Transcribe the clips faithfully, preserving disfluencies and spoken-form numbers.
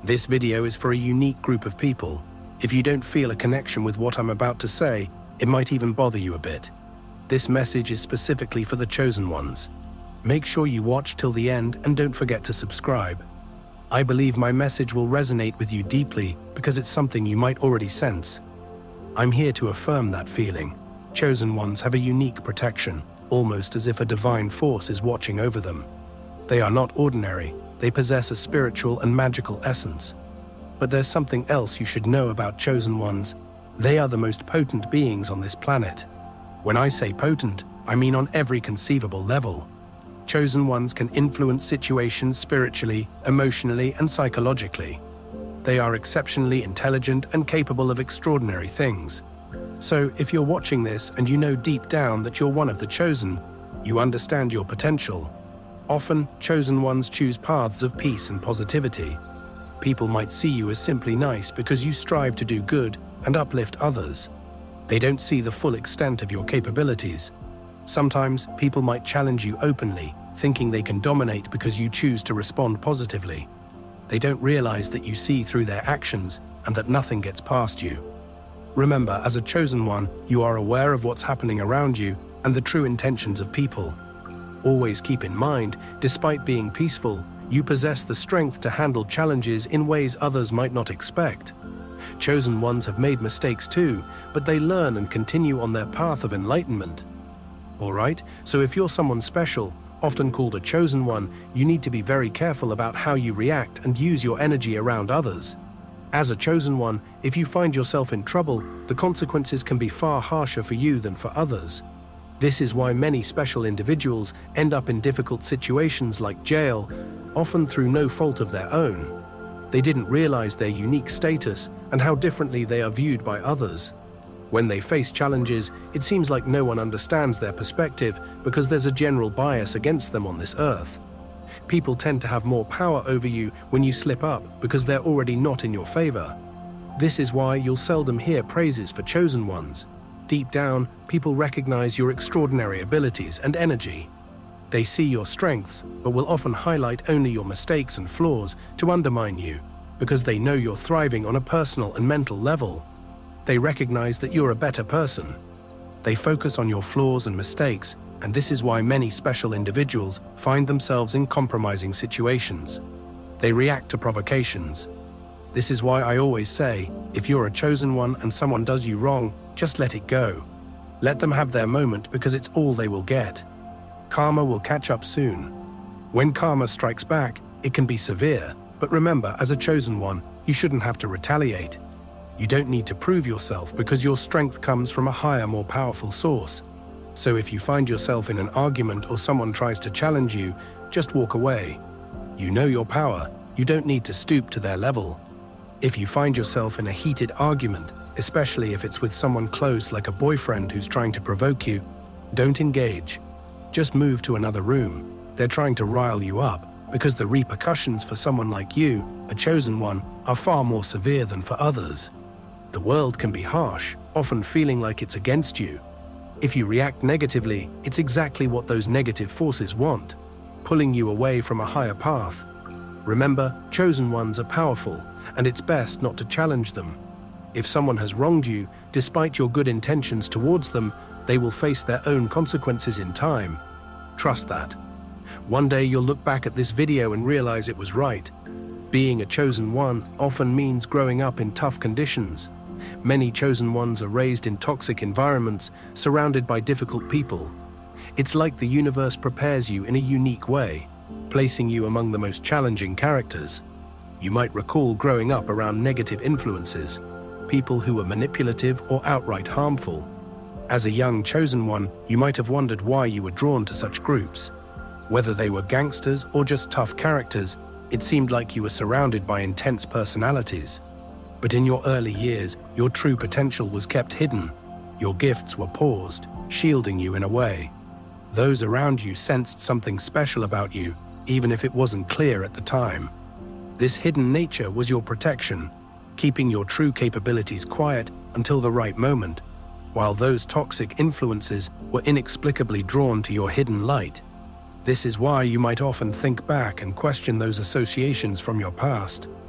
This video is for a unique group of people. If you don't feel a connection with what I'm about to say, it might even bother you a bit. This message is specifically for the chosen ones. Make sure you watch till the end and don't forget to subscribe. I believe my message will resonate with you deeply because it's something you might already sense. I'm here to affirm that feeling. Chosen ones have a unique protection, almost as if a divine force is watching over them. They are not ordinary, they possess a spiritual and magical essence. But there's something else you should know about chosen ones. They are the most potent beings on this planet. When I say potent, I mean on every conceivable level. Chosen ones can influence situations spiritually, emotionally, and psychologically. They are exceptionally intelligent and capable of extraordinary things. So if you're watching this and you know deep down that you're one of the chosen, you understand your potential. Often, chosen ones choose paths of peace and positivity. People might see you as simply nice because you strive to do good and uplift others. They don't see the full extent of your capabilities. Sometimes, people might challenge you openly, thinking they can dominate because you choose to respond positively. They don't realize that you see through their actions and that nothing gets past you. Remember, as a chosen one, you are aware of what's happening around you and the true intentions of people. Always keep in mind, despite being peaceful, you possess the strength to handle challenges in ways others might not expect. Chosen ones have made mistakes too, but they learn and continue on their path of enlightenment. Alright, so if you're someone special, often called a chosen one, you need to be very careful about how you react and use your energy around others. As a chosen one, if you find yourself in trouble, the consequences can be far harsher for you than for others. This is why many special individuals end up in difficult situations like jail, often through no fault of their own. They didn't realize their unique status and how differently they are viewed by others. When they face challenges, it seems like no one understands their perspective because there's a general bias against them on this earth. People tend to have more power over you when you slip up because they're already not in your favor. This is why you'll seldom hear praises for chosen ones. Deep down, people recognize your extraordinary abilities and energy. They see your strengths, but will often highlight only your mistakes and flaws to undermine you, because they know you're thriving on a personal and mental level. They recognize that you're a better person. They focus on your flaws and mistakes, and this is why many special individuals find themselves in compromising situations. They react to provocations. This is why I always say, if you're a chosen one and someone does you wrong, just let it go. Let them have their moment because it's all they will get. Karma will catch up soon. When karma strikes back, it can be severe, but remember, as a chosen one, you shouldn't have to retaliate. You don't need to prove yourself because your strength comes from a higher, more powerful source. So if you find yourself in an argument or someone tries to challenge you, just walk away. You know your power. You don't need to stoop to their level. If you find yourself in a heated argument, especially if it's with someone close like a boyfriend who's trying to provoke you, don't engage. Just move to another room. They're trying to rile you up because the repercussions for someone like you, a chosen one, are far more severe than for others. The world can be harsh, often feeling like it's against you. If you react negatively, it's exactly what those negative forces want, pulling you away from a higher path. Remember, chosen ones are powerful, and it's best not to challenge them. If someone has wronged you, despite your good intentions towards them, they will face their own consequences in time. Trust that. One day you'll look back at this video and realize it was right. Being a chosen one often means growing up in tough conditions. Many chosen ones are raised in toxic environments, surrounded by difficult people. It's like the universe prepares you in a unique way, placing you among the most challenging characters. You might recall growing up around negative influences, people who were manipulative or outright harmful. As a young chosen one, you might have wondered why you were drawn to such groups. Whether they were gangsters or just tough characters, it seemed like you were surrounded by intense personalities. But in your early years, your true potential was kept hidden. Your gifts were paused, shielding you in a way. Those around you sensed something special about you, even if it wasn't clear at the time. This hidden nature was your protection, keeping your true capabilities quiet until the right moment, while those toxic influences were inexplicably drawn to your hidden light. This is why you might often think back and question those associations from your past.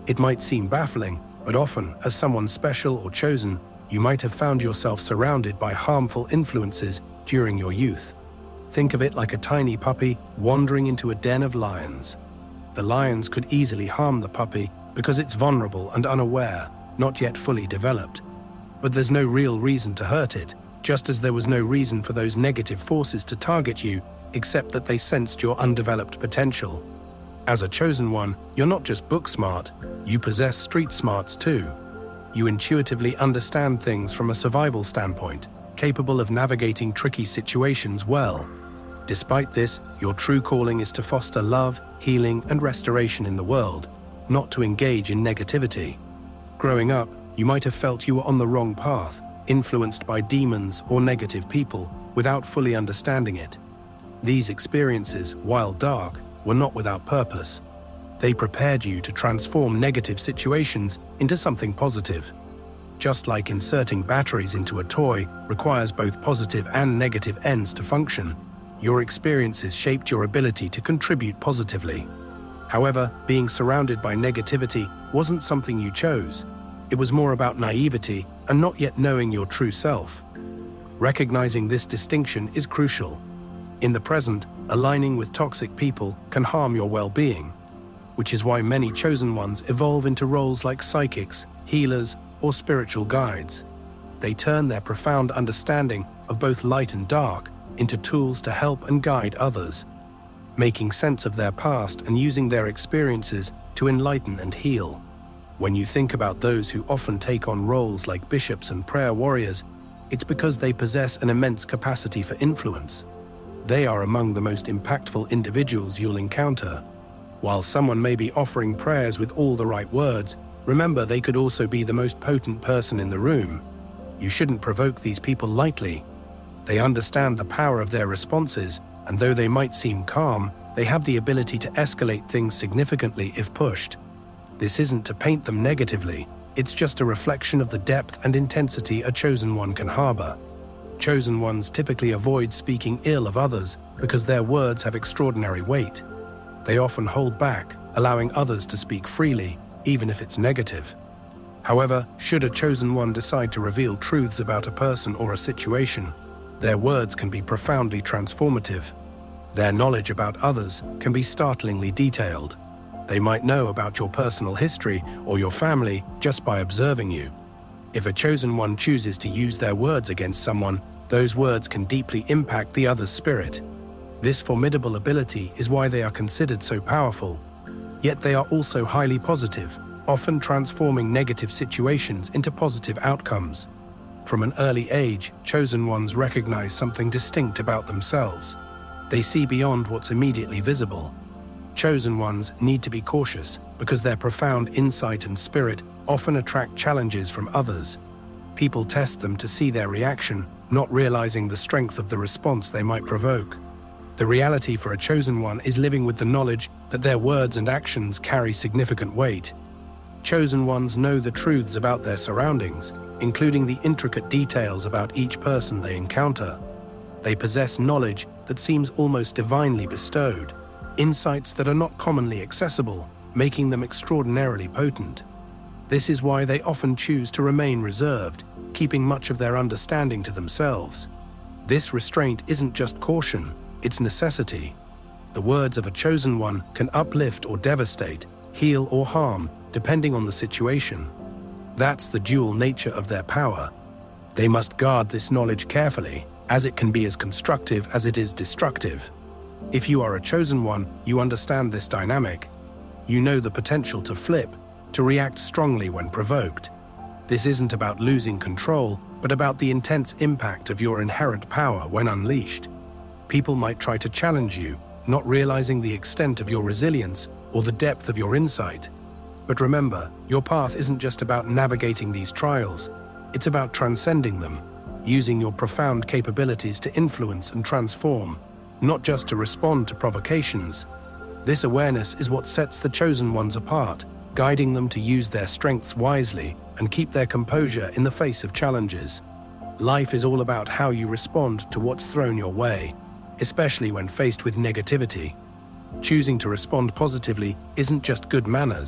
It might seem baffling, but often, as someone special or chosen, you might have found yourself surrounded by harmful influences during your youth. Think of it like a tiny puppy wandering into a den of lions. The lions could easily harm the puppy because it's vulnerable and unaware, not yet fully developed. But there's no real reason to hurt it, just as there was no reason for those negative forces to target you, except that they sensed your undeveloped potential. As a chosen one, you're not just book smart, you possess street smarts too. You intuitively understand things from a survival standpoint, capable of navigating tricky situations well. Despite this, your true calling is to foster love, healing, and restoration in the world, not to engage in negativity. Growing up, you might have felt you were on the wrong path, influenced by demons or negative people, without fully understanding it. These experiences, while dark, were not without purpose. They prepared you to transform negative situations into something positive. Just like inserting batteries into a toy requires both positive and negative ends to function, your experiences shaped your ability to contribute positively. However, being surrounded by negativity wasn't something you chose. It was more about naivety and not yet knowing your true self. Recognizing this distinction is crucial. In the present, aligning with toxic people can harm your well-being, which is why many chosen ones evolve into roles like psychics, healers, or spiritual guides. They turn their profound understanding of both light and dark into tools to help and guide others, making sense of their past and using their experiences to enlighten and heal. When you think about those who often take on roles like bishops and prayer warriors, it's because they possess an immense capacity for influence. They are among the most impactful individuals you'll encounter. While someone may be offering prayers with all the right words, remember they could also be the most potent person in the room. You shouldn't provoke these people lightly. They understand the power of their responses, and though they might seem calm, they have the ability to escalate things significantly if pushed. This isn't to paint them negatively, it's just a reflection of the depth and intensity a chosen one can harbor. Chosen ones typically avoid speaking ill of others because their words have extraordinary weight. They often hold back, allowing others to speak freely, even if it's negative. However, should a chosen one decide to reveal truths about a person or a situation, their words can be profoundly transformative. Their knowledge about others can be startlingly detailed. They might know about your personal history or your family just by observing you. If a chosen one chooses to use their words against someone, those words can deeply impact the other's spirit. This formidable ability is why they are considered so powerful. Yet they are also highly positive, often transforming negative situations into positive outcomes. From an early age, chosen ones recognize something distinct about themselves. They see beyond what's immediately visible. Chosen ones need to be cautious because their profound insight and spirit often attract challenges from others. People test them to see their reaction, not realizing the strength of the response they might provoke. The reality for a chosen one is living with the knowledge that their words and actions carry significant weight. Chosen ones know the truths about their surroundings, including the intricate details about each person they encounter. They possess knowledge that seems almost divinely bestowed, insights that are not commonly accessible, making them extraordinarily potent. This is why they often choose to remain reserved, keeping much of their understanding to themselves. This restraint isn't just caution, it's necessity. The words of a chosen one can uplift or devastate, heal or harm, depending on the situation. That's the dual nature of their power. They must guard this knowledge carefully, as it can be as constructive as it is destructive. If you are a chosen one, you understand this dynamic. You know the potential to flip, to react strongly when provoked. This isn't about losing control, but about the intense impact of your inherent power when unleashed. People might try to challenge you, not realizing the extent of your resilience or the depth of your insight. But remember, your path isn't just about navigating these trials. It's about transcending them, using your profound capabilities to influence and transform, not just to respond to provocations. This awareness is what sets the chosen ones apart, guiding them to use their strengths wisely and keep their composure in the face of challenges. Life is all about how you respond to what's thrown your way, especially when faced with negativity. Choosing to respond positively isn't just good manners,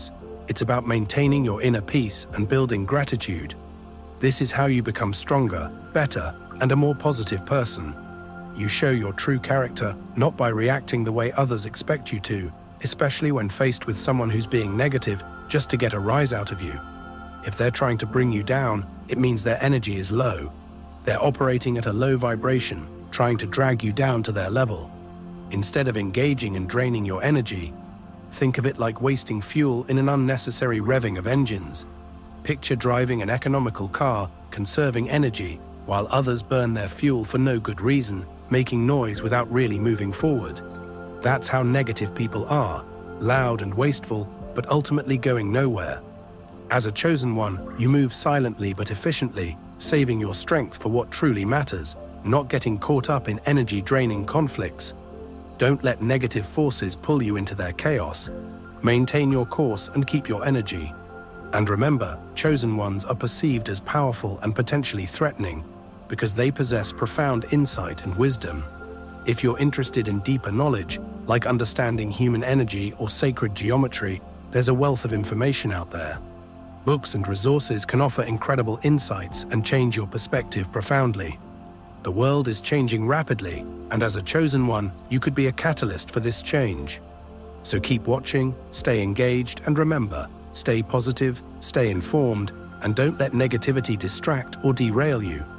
It's about maintaining your inner peace and building gratitude. This is how you become stronger, better, and a more positive person. You show your true character not by reacting the way others expect you to, especially when faced with someone who's being negative just to get a rise out of you. If they're trying to bring you down, it means their energy is low. They're operating at a low vibration, trying to drag you down to their level. Instead of engaging and draining your energy, think of it like wasting fuel in an unnecessary revving of engines. Picture driving an economical car, conserving energy, while others burn their fuel for no good reason, making noise without really moving forward. That's how negative people are, loud and wasteful, but ultimately going nowhere. As a chosen one, you move silently but efficiently, saving your strength for what truly matters, not getting caught up in energy-draining conflicts. Don't let negative forces pull you into their chaos. Maintain your course and keep your energy. And remember, chosen ones are perceived as powerful and potentially threatening because they possess profound insight and wisdom. If you're interested in deeper knowledge, like understanding human energy or sacred geometry, there's a wealth of information out there. Books and resources can offer incredible insights and change your perspective profoundly. The world is changing rapidly, and as a chosen one, you could be a catalyst for this change. So keep watching, stay engaged, and remember, stay positive, stay informed, and don't let negativity distract or derail you.